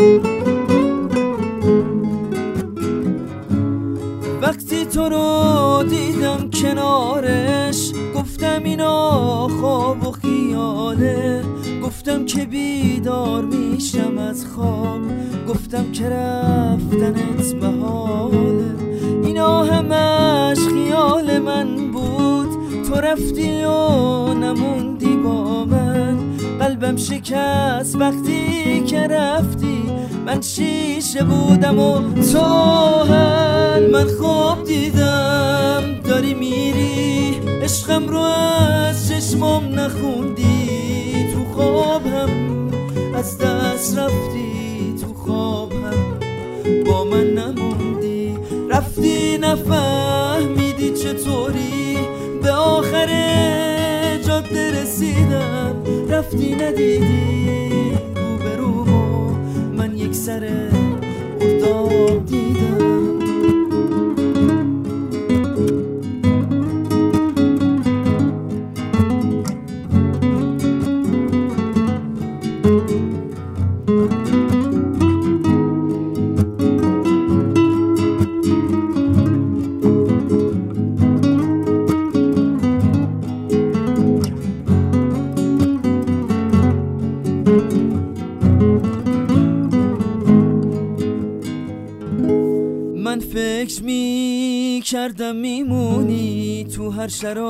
وقتی تو رو دیدم کنارش گفتم اینا خواب و خیاله، گفتم که بیدار میشم از خواب، گفتم که رفتنت محاله. اینا همش خیال من بود، تو رفتی و نموندی با من. قلبم شکست وقتی که رفتی، من شیشه بودم و تو هم. من خواب دیدم داری میری، عشقم رو از چشمام نخوندی. تو خواب هم از دست رفتی، تو خواب هم با من نموندی. رفتی نفهمیدی چطوری به آخر جاده رسیدم. رفتی ندیدی روبرومو من یک سر ارداب دیدم. من فکر می کردم میمونی تو هر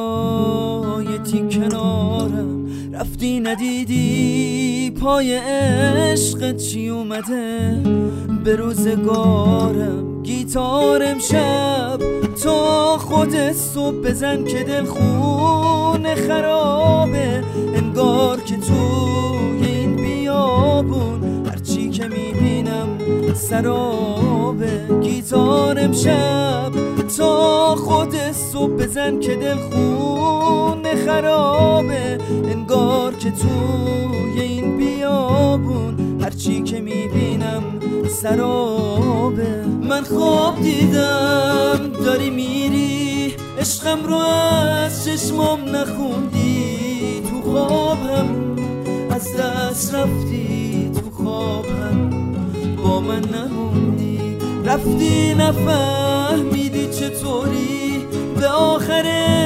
شرایطی کنارم. رفتی ندیدی پای عشقت چی اومده به روزگارم. گیتار امشب تو خودت صبح بزن که دل خون خرابه. انگار که توی این بیابون هرچی که میبینم سرابه. گیتار امشب تو خودت صبح بزن که دل خون خرابه. انگار که توی این بیابون هرچی که میبینم سرابه. من خواب دیدم داری میری، عشقم رو از چشمام نخوندی. تو خواب هم از دست رفتی، تو خواب هم با من نموندی. رفتی نفهمیدی چطوری به آخر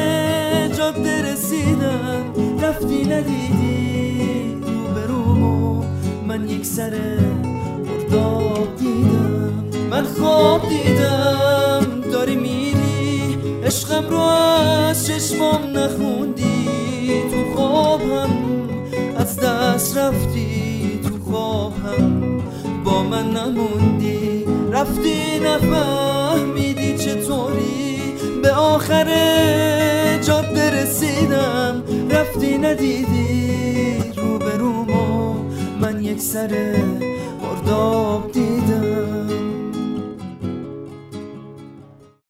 جاده رسیدم. رفتی ندیدی روبرومو من یک سر ارداب دیدم. من خواب دیدم داری میری، عشقم رو از چشمام نخوندی. تو خواب هم از دست رفتی، تو خواب هم با من نموندی. رفتی نفهمیدی چطوری به آخر جاده رسیدم. رفتی ندیدی روبرومو من یک سر ارداب دیدم.